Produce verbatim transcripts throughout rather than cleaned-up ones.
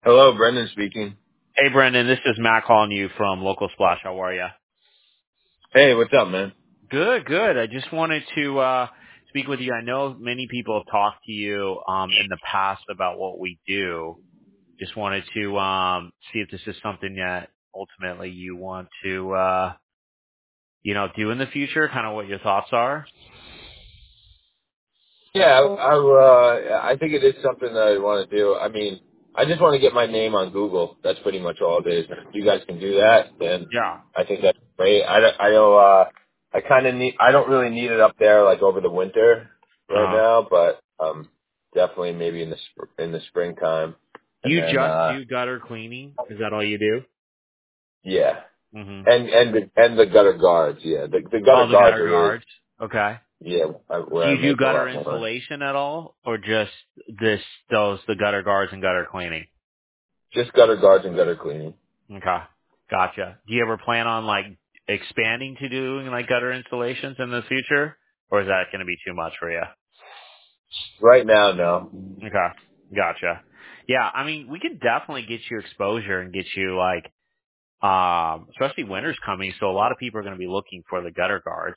Hello, Brendan speaking. Hey, Brendan, this is Matt calling you from Local Splash. How are you? Hey, what's up, man? Good, good. I just wanted to uh, speak with you. I know many people have talked to you um, in the past about what we do. Just wanted to um, see if this is something that ultimately you want to, uh, you know, do in the future. Kind of what your thoughts are. Yeah, I, I, uh, I think it is something that I want to do. I mean, I just want to get my name on Google. That's pretty much all it is. If you guys can do that, then Yeah. I think that's great. I, don't- I know, uh, I kind of need, I don't really need it up there like over the winter right Uh, now, but, um, definitely maybe in the, sp- in the springtime. do And you then, just uh, do gutter cleaning? Is that all you do? yeah. Mm-hmm. And, and the, and the gutter guards, yeah. The, the gutter Oh, the guards gutter are really, guards. Okay. yeah, Do where I you do make a gutter lot more. installation at all, or just this, those, the gutter guards and gutter cleaning? Just gutter guards and gutter cleaning. Okay, gotcha. Do you ever plan on like expanding to doing like gutter installations in the future, or is that going to be too much for you? Right now, no. Okay, gotcha. Yeah, I mean, we could definitely get you exposure and get you like, um, especially winter's coming, so a lot of people are going to be looking for the gutter guards.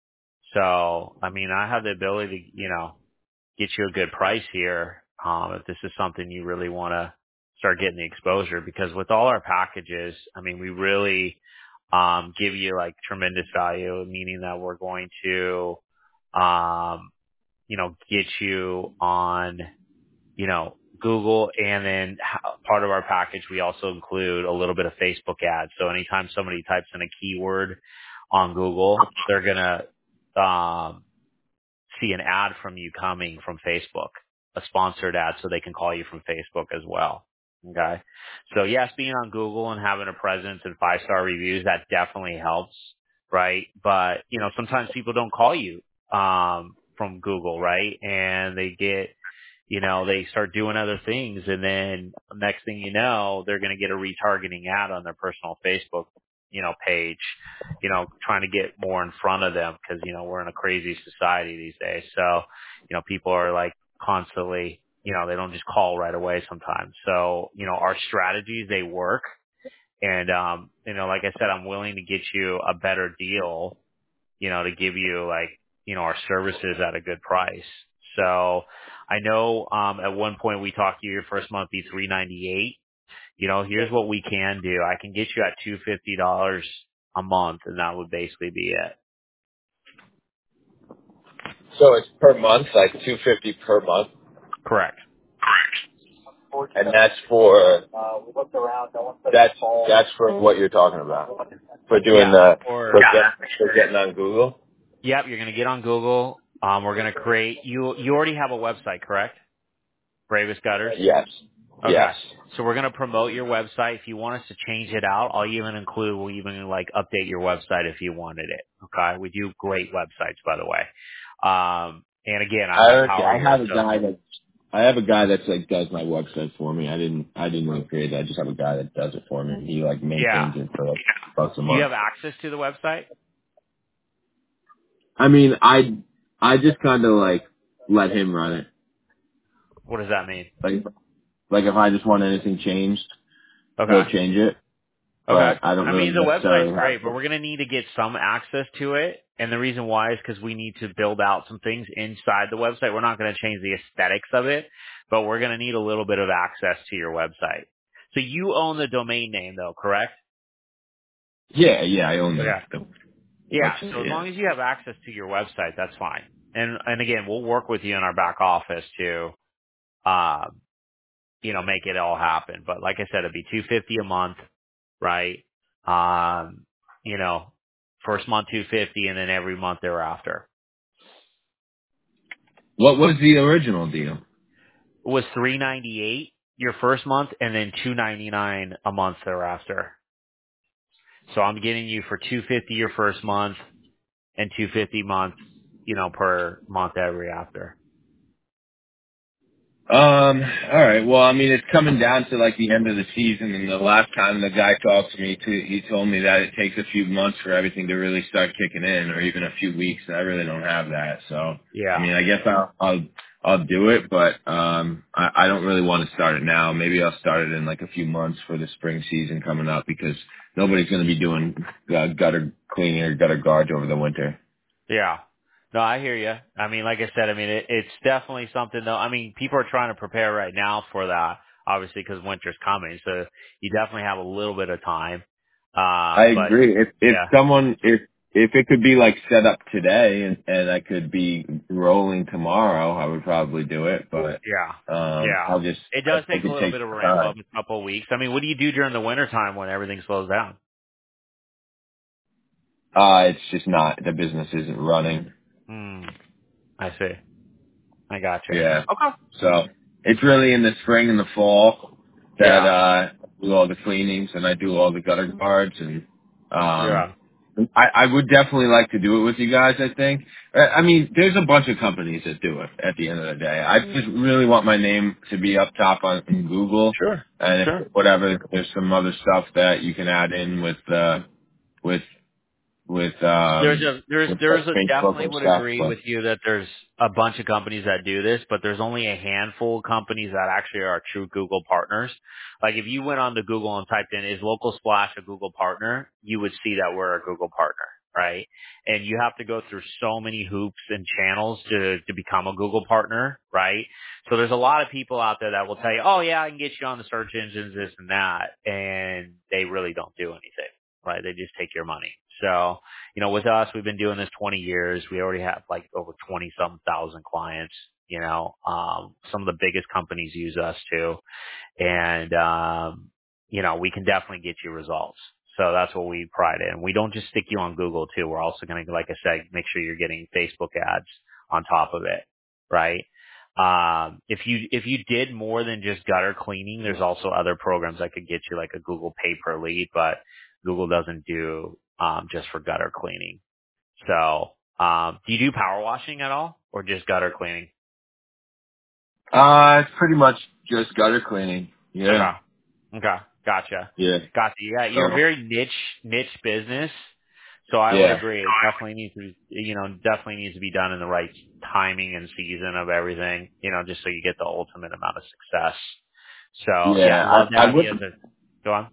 So, I mean, I have the ability to, you know, get you a good price here um, if this is something you really want to start getting the exposure. Because with all our packages, I mean, we really um, give you like tremendous value, meaning that we're going to, um, you know, get you on, you know, Google, and then h- part of our package, we also include a little bit of Facebook ads. So anytime somebody types in a keyword on Google, they're gonna um, see an ad from you coming from Facebook, a sponsored ad, so they can call you from Facebook as well. Okay. So yes, being on Google and having a presence and five star reviews, that definitely helps, right? But, you know, sometimes people don't call you, um, from Google, right? And they get, you know, they start doing other things, and then next thing you know, they're going to get a retargeting ad on their personal Facebook, you know, page, you know, trying to get more in front of them, because, you know, we're in a crazy society these days. So, you know, people are like constantly, you know, they don't just call right away sometimes. So, you know, our strategies, they work. And, um, you know, like I said, I'm willing to get you a better deal, you know, to give you like, you know, our services at a good price. So I know, um, at one point we talked to you, your first month be three ninety-eight. You know, here's what we can do. I can get you at two hundred fifty dollars a month, and that would basically be it. So it's per month, like two fifty per month, Correct. and that's for that's that's for what you're talking about for doing Yeah. the for, Or, get, for getting on Google. yep, you're going to get on Google. Um, we're going to create, you, you already have a website, correct? Bravest Gutters? Yes, Okay. yes. So we're going to promote your website. If you want us to change it out, I'll even include, we'll even like update your website if you wanted it. Okay. We do great websites, by the way. Um, and again, I I'm the already, power I here. have a So guy that I have a guy that's like does my website for me. I didn't I didn't really create it. I just have a guy that does it for me. He like yeah. maintains it for like bucks a Do you month. have access to the website? I mean, I I just kind of like let him run it. What does that mean? Like like if I just want anything changed, Okay. he'll change it. Okay. But I don't I really mean, the website's necessarily have great, but to. we're going to need to get some access to it. And the reason why is because we need to build out some things inside the website. We're not going to change the aesthetics of it, but we're going to need a little bit of access to your website. So you own the domain name though, correct? Yeah, yeah, I own the, Okay. the Yeah. website. So as Yeah. long as you have access to your website, that's fine. And, and again, we'll work with you in our back office to, um, you know, make it all happen. But like I said, it'd be two hundred fifty dollars a month, right? Um, you know, first month two hundred fifty dollars and then every month thereafter. What was the original deal? It was three hundred ninety-eight dollars your first month and then two hundred ninety-nine dollars a month thereafter. So I'm getting you for two hundred fifty dollars your first month and two hundred fifty dollars month, you know, per month every after. Um, all right. Well, I mean, it's coming down to like the end of the season, and the last time the guy talked to me, too, he told me that it takes a few months for everything to really start kicking in, or even a few weeks. And I really don't have that. So, I Yeah. mean, I guess I'll I'll, I'll do it, but um, I, I don't really want to start it now. Maybe I'll start it in like a few months for the spring season coming up because nobody's going to be doing uh, gutter cleaning or gutter guards over the winter. Yeah. No, I hear you. I mean, like I said, I mean, it, it's definitely something though. I mean, people are trying to prepare right now for that, obviously, because winter's coming. So you definitely have a little bit of time. I Um, but agree. If if yeah, someone if if it could be like set up today and and I could be rolling tomorrow, I would probably do it. But yeah, um, yeah. I'll just It I, does I take a could little take bit of a ramp time. up, a couple of weeks. I mean, what do you do during the winter time when everything slows down? Uh, it's just not the business isn't running. Hmm. I see. I gotcha. Yeah. Okay. So it's really in the spring and the fall that Yeah. uh I do all the cleanings and I do all the gutter guards and um Yeah. I, I would definitely like to do it with you guys, I think. I I mean, there's a bunch of companies that do it at the end of the day. I just really want my name to be up top on in Google Sure. and if Sure. whatever there's some other stuff that you can add in with uh with with There's um a there's with there's like a Facebook definitely and would stuff. agree But with you that there's a bunch of companies that do this, but there's only a handful of companies that actually are true Google partners. Like if you went on to Google and typed in "is Local Splash a Google partner," you would see that we're a Google partner, right? And you have to go through so many hoops and channels to to become a Google partner, right? So there's a lot of people out there that will tell you, "Oh yeah, I can get you on the search engines, this and that," and they really don't do anything, right? They just take your money. So you know, with us, we've been doing this twenty years. We already have like over twenty some thousand clients, you know, um, some of the biggest companies use us too. And, um, you know, we can definitely get you results. So that's what we pride in. We don't just stick you on Google too. We're also going to, like I said, make sure you're getting Facebook ads on top of it, right? Um, if you, if you did more than just gutter cleaning, there's also other programs that could get you like a Google pay per lead, but Google doesn't do, um, just for gutter cleaning. So, um, do you do power washing at all or just gutter cleaning? uh it's pretty much just gutter cleaning. Okay. Yeah. Okay. Gotcha. Yeah. Gotcha. Yeah, you're a So very niche, niche business. So I would yeah. agree. It definitely needs to be, you know, definitely needs to be done in the right timing and season of everything, you know, just so you get the ultimate amount of success. So yeah, Yeah. love to I I have would you as a, go on.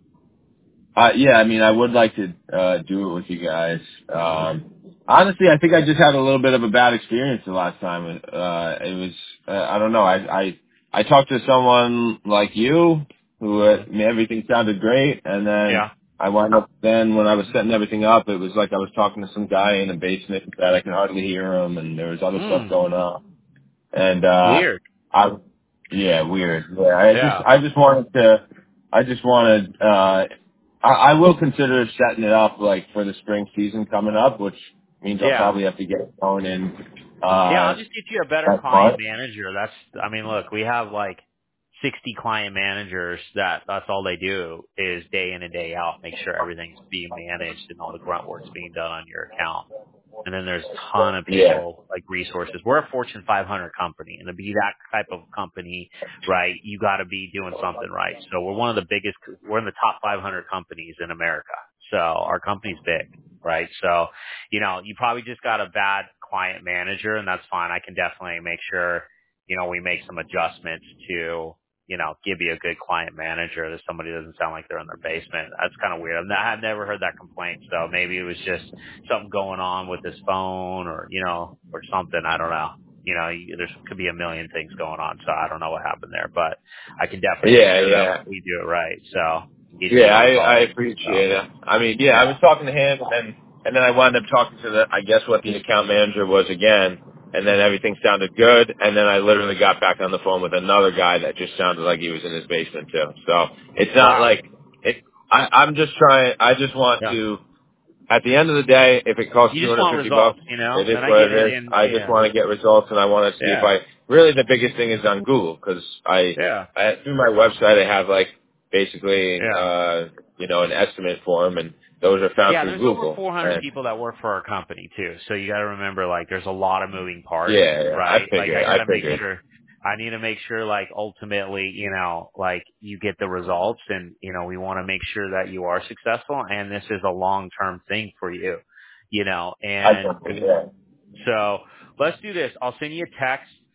uh yeah, I mean I would like to uh do it with you guys. Um honestly I think I just had a little bit of a bad experience the last time. Uh it was uh, I don't know, I I I talked to someone like you who uh, Hmm. I mean, everything sounded great and then Yeah. I wound up then when I was setting everything up it was like I was talking to some guy in a basement that I could hardly hear him and there was other stuff Hmm. going on. And uh Weird. I yeah, weird. Yeah, I just Yeah. I just wanted to I just wanted uh I, I will consider setting it up like for the spring season coming up, which means I'll Yeah. probably have to get it going in Yeah, uh I'll just get you a better next client month. manager. That's, I mean, look, we have like sixty client managers that that's all they do is day in and day out make sure everything's being managed and all the grunt work's being done on your account. And then there's a ton of Yeah. people, like resources. We're a Fortune five hundred company, and to be that type of company, right, you got to be doing something right. So we're one of the biggest, we're in the top five hundred companies in America. So our company's big, right? So, you know, you probably just got a bad client manager, and that's fine. I can definitely make sure, you know, we make some adjustments to, you know, give you a good client manager that somebody doesn't sound like they're in their basement. That's kind of weird. I've, not, I've never heard that complaint, so maybe it was just something going on with his phone or, you know, or something. I don't know. You know, you, there's could be a million things going on, so I don't know what happened there, but I can definitely make Yeah, sure that yeah. we do it right. So get you Yeah, good I, I results. So appreciate it. I mean, yeah, I yeah. was talking to him, and and then I wound up talking to the, I guess what the account manager was again, and then Hmm. everything sounded good, and then I literally got back on the phone with another guy that just sounded like he was in his basement too. So it's not Wow. like it. I, I'm just trying. I just want Yeah. to. At the end of the day, if it costs You just want two hundred fifty bucks, results, you know, it is and I what get it it. is. And I just yeah, want to get results, and I want to see if yeah, I. Really, the biggest thing is on Google because I, yeah, I through my website I have like basically yeah. uh you know an estimate form, and those are found Yeah, through there's over Google. four hundred And people that work for our company too. So you got to remember, like, there's a lot of moving parts, yeah, yeah, I right? Like, I figured. got I to make figured. sure, I need to make sure, like, ultimately, you know, like, you get the results, and you know, we want to make sure that you are successful, and this is a long-term thing for you, you know. I And figured. Yeah. so let's do this. I'll send you a text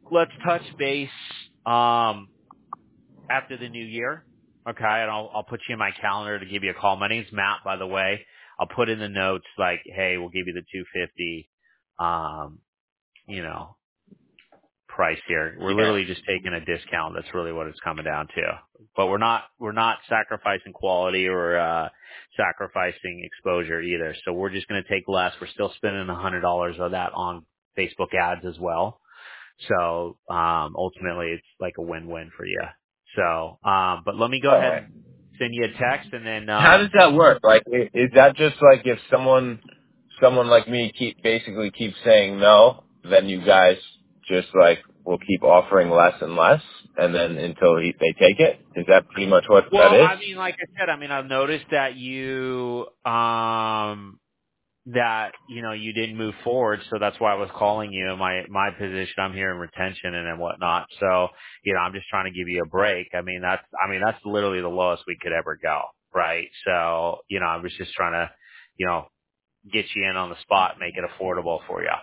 let's touch base um, after the new year. Okay, and I'll I'll put you in my calendar to give you a call. My name's Matt, by the way. I'll put in the notes like, hey, we'll give you the two fifty. Um, you know, price here. We're Yeah. literally just taking a discount. That's really what it's coming down to. But we're not we're not sacrificing quality or uh sacrificing exposure either. So we're just going to take less. We're still spending one hundred dollars of that on Facebook ads as well. So um ultimately it's like a win-win for you. So um but let me go All ahead right. and send you a text and then How does um that work? Like, i- is that just like if someone, someone like me keep basically keeps saying no, then you guys just like will keep offering less and less, and then until he, they take it? Is that pretty much what that well, is? I mean, like I said, I mean, I've noticed that you um that you know you didn't move forward, so that's why I was calling you. In my my position, I'm here in retention and, and whatnot. So you know, I'm just trying to give you a break. I mean, that's I mean that's literally the lowest we could ever go, right? So you know, I was just trying to you know get you in on the spot, make it affordable for you.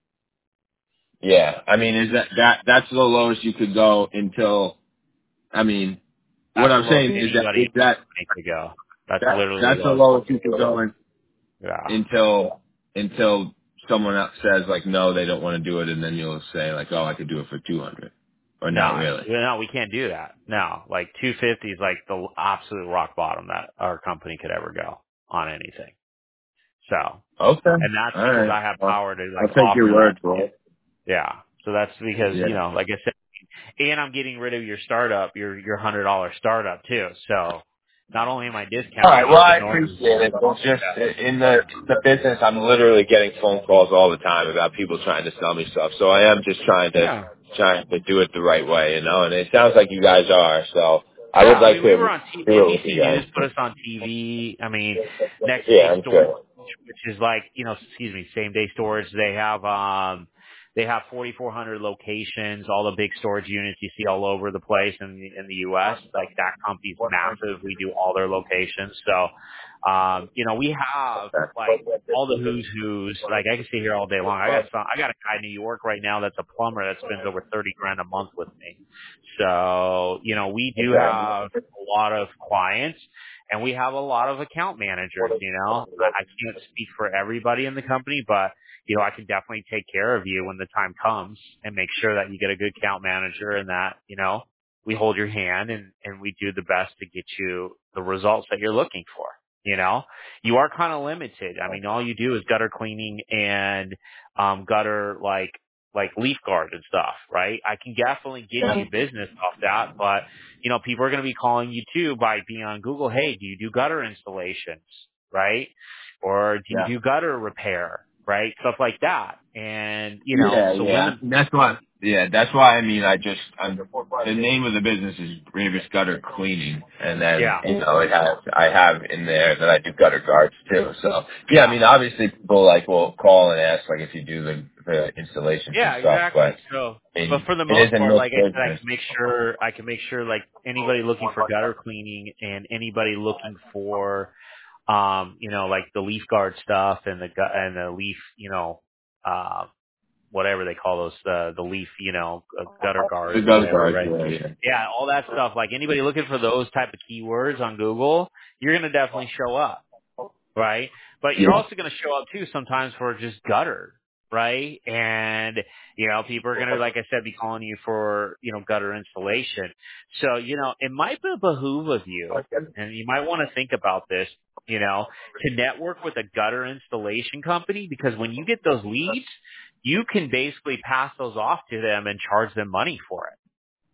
Yeah. I mean, is that that that's the lowest you could go until? I mean, what That's the I'm lowest saying is that anybody is in the that company could go. That's that literally the that's the lowest. lowest you could go in, Yeah. until until someone else says like no, they don't want to do it, and then you'll say like, oh, I could do it for two hundred, or not No, really. no, we can't do that. No, like two fifty is like the absolute rock bottom that our company could ever go on anything. So, Okay. and that's All because right. I have Well, power to I'll like take your offer that. word for it. Yeah. So that's because, Yeah. you know, like I said, and I'm getting rid of your startup, your, your one hundred dollars startup too. So not only am I All discounting right. you, Well, but I normally, appreciate it. It's just in the in the business, I'm literally getting phone calls all the time about people trying to sell me stuff. So I am just trying to yeah. trying to do it the right way, you know. And it sounds like you guys are. So I Yeah. would I like mean, we to were on T- do it with you N B C News, guys. put us on T V. I mean, next day Yeah, I'm storage, sure. which is like, you know, excuse me, same day storage. They have, um, they have forty-four hundred locations, all the big storage units you see all over the place in the, in the U S. Like that company's massive. We do all their locations. So, um, you know, we have like all the who's who's. Like I can sit here all day long. I got some, I got a guy in New York right now that's a plumber that spends over thirty grand a month with me. So, you know, we do Okay. have a lot of clients and we have a lot of account managers, you know. I, I can't speak for everybody in the company, but, you know, I can definitely take care of you when the time comes and make sure that you get a good account manager and that, you know, we hold your hand and, and we do the best to get you the results that you're looking for. You know, you are kind of limited. I mean, all you do is gutter cleaning and, um, gutter like like leaf guard and stuff, right? I can definitely get you business off that, but you know, people are going to be calling you too by being on Google. Hey, do you do gutter installations, right? Or do you Yeah. do gutter repair, right? Stuff like that. And you know, Yeah, so yeah. women, That's why. Yeah, that's why. I mean, I just I'm, the name of the business is Gravis Gutter Cleaning, and then yeah, you know it has I have in there that I do gutter guards too. So yeah, I yeah, mean, obviously people like will call and ask like if you do the, the installations and yeah, stuff, exactly. but So, I but mean, for the it most is a part, niche like I said, I business. can make sure I can make sure like anybody looking for gutter cleaning and anybody looking for um, you know, like the leaf guard stuff and the gu- and the leaf, you know, uh, whatever they call those, the the leaf, you know, uh, gutter The guards or gutter whatever, guards, right? yeah, yeah. Yeah, all that stuff. Like anybody looking for those type of keywords on Google, you're gonna definitely show up, right? But you're Yeah. also going to show up too sometimes for just gutter, right? And you know, people are going to, like I said, be calling you for you know gutter installation. So you know, it might be behoove of you, and you might want to think about this. You know, to network with a gutter installation company because when you get those leads, you can basically pass those off to them and charge them money for it.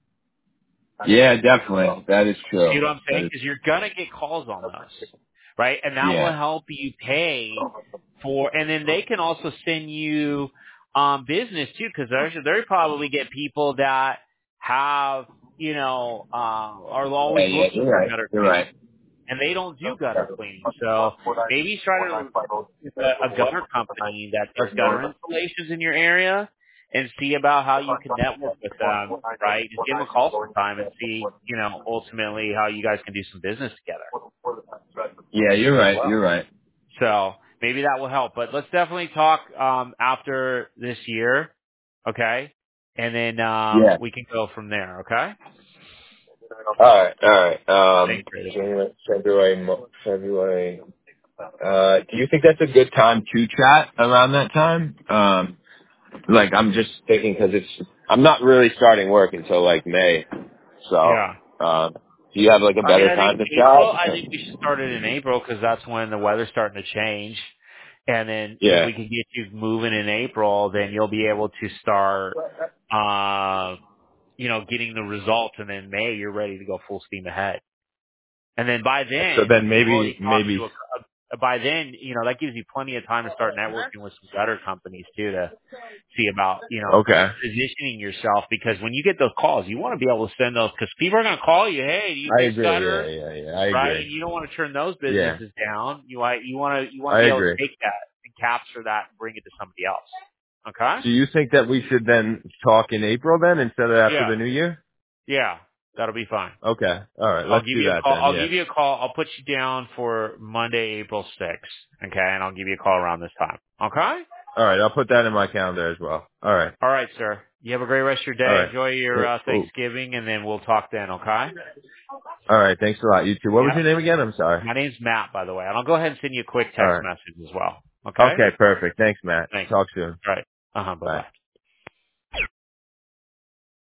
Yeah, definitely. That is See true. what I'm That saying? is, Because you're gonna get calls on those, right? And that will yeah. help you pay for, and then they can also send you um business too, because they they probably get people that have, you know, uh, are Yeah, always yeah, looking you're for right. gutter You're cleaning, right. and they don't do gutter cleaning. So maybe try to with a, a gutter company that does gutter installations in your area and see about how you can network with them, right? Just give them a call sometime and see, you know, ultimately how you guys can do some business together Yeah, you're as right. You're well. right. So maybe that will help. But let's definitely talk um, after this year, okay? and then um, Yeah. we can go from there. Okay. All right. All right. Um, Thanks, Brady. January, February, Mo- February. Uh, do you think that's a good time to chat around that time? Um, like I'm just thinking because it's I'm not really starting work until like May. So, Yeah. uh, do you have like a I mean, better I think time to April. I think chat? we should start it in April because that's when the weather's starting to change. And then if Yeah. we can get you moving in April, then you'll be able to start, uh, you know, getting the results. And then May, you're ready to go full steam ahead. And then by So then, then you've already maybe talked maybe to a, a by then, you know, that gives you plenty of time to start networking with some gutter companies too to see about, you know, okay. positioning yourself because when you get those calls, you want to be able to send those because people are going to call you, hey, do you I fix agree. Yeah, gutters? yeah, yeah. I Right? agree. And you don't want to turn those Yeah, businesses down. You want you want to you want I to be able to agree. take that and capture that and bring it to somebody else. Okay? So you think that we should then talk in April then instead of after Yeah. the new year? Yeah. That'll be fine. Okay. All right. I'll Let's give do you a that call. then. I'll Yeah. give you a call. I'll put you down for Monday, April sixth. Okay, and I'll give you a call around this time. Okay. All right. I'll put that in my calendar as well. All right. All right, sir. You have a great rest of your All day. right. Enjoy your Oh, uh, oh. Thanksgiving, and then we'll talk then. Okay. All right. Thanks a lot. You too. What was Yep. your name again? I'm sorry. My name's Matt, by the way, and I'll go ahead and send you a quick All text right. message as well. Okay. Okay. Perfect. Thanks, Matt. Thanks. Talk soon. All right. Uh huh. Bye Bye. bye.